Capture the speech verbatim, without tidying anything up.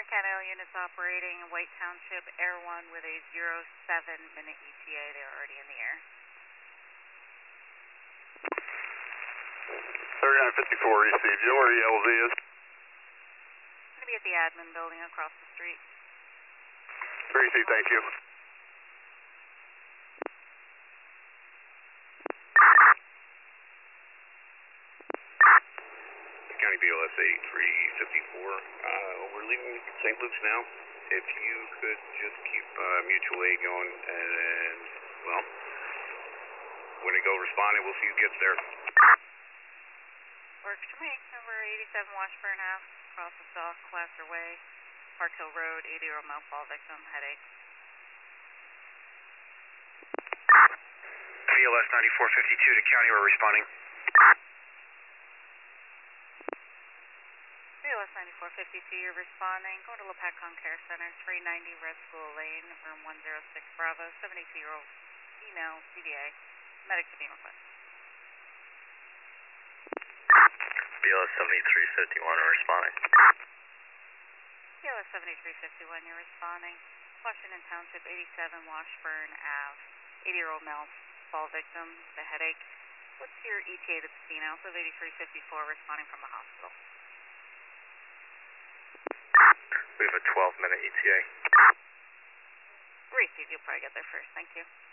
Canal units operating in White Township, Air one with a zero seven minute E T A. They're already in the air. thirty-nine fifty-four received. You know where E L Z is? Going to be at the admin building across the street. Received, thank you. County B L S eighty-three fifty-four. Uh, we're leaving Saint Luke's now. If you could just keep uh, mutual aid going, and well, when it go responding, we'll see who gets there. Works for me. Number eighty-seven Washburn Ave, across the South Glasser Way, Park Hill Road, eighty-year-old male fall victim, headache. B L S ninety-four fifty-two to County, we're responding. B L S ninety-four fifty-two, you're responding. Going to Lepatcon Care Center, three ninety Red School Lane, room one oh six Bravo, seventy-two-year-old female, C V A, medic to be requested. B L S seventy-three fifty-one, we're responding. B L S seventy-three fifty-one, you're responding. Washington Township, eighty-seven Washburn Ave, eighty-year-old male, fall victim, the headache. What's your E T A to the scene? I also have eighty-three fifty-four responding from the hospital. We have a twelve minute E T A. Receive, you'll probably get there first. Thank you.